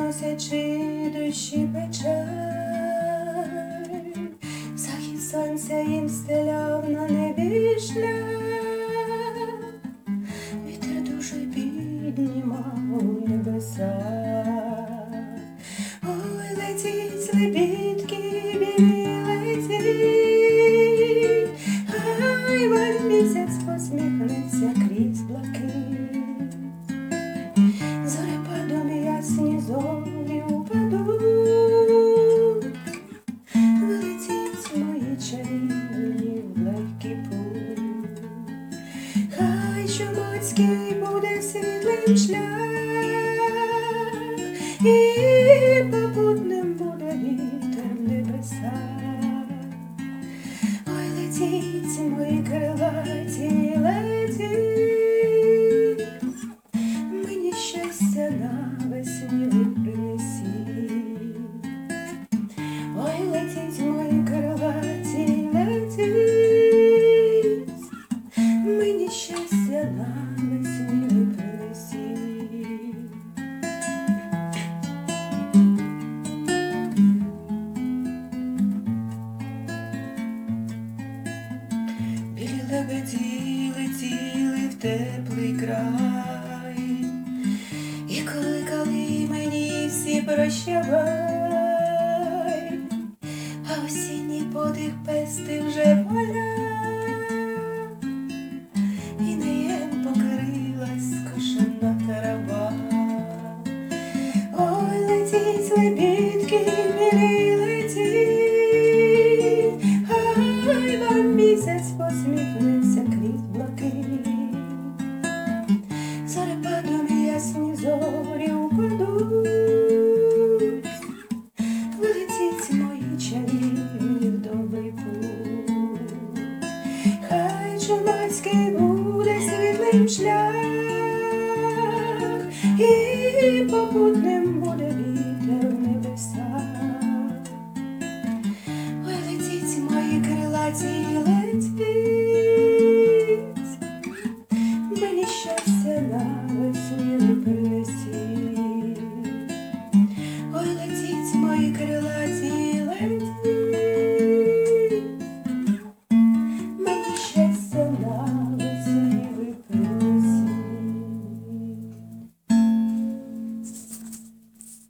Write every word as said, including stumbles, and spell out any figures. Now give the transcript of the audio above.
приносячи душі печаль. Захід сонця їм стеляв на небі шлях, вітер дуже піднімав у небеса. Ой, летіть, лебідки, білі летіть, хай вам місяць посміхнеться крізь блакит. Зорепадом ясні зорі упадуть, вилетіть мої чарівні в легкий путь. Хай чумацький буде світлим шлях, і попутним буде вітер в небесах. Ой, летіть, мої крилаті, летіть, мені щастя навесні ви принесіть. Ой, летіть, мої крилаті, летіть, мені щастя навесні ви принесіть. Білі лебеді летіли в теплий край, і кликали мені всі прощавай, а осінній подих пести вже поля, і неєм покрилась скошена трава. Ой, летіть, лебідки, білі летіть, хай вам місяць посміхнеться крізь блакит. Зорепадом ясні зорі упадуть, вилетіть мої чарівні в добрий путь. Хай чумацький буде світлим шлях, і попутним буде вітер в небесах. Ой, летіть, мої крилаті, летіть, мені щастя навесні ви принесіть. Ой, летіть, мої крилаті,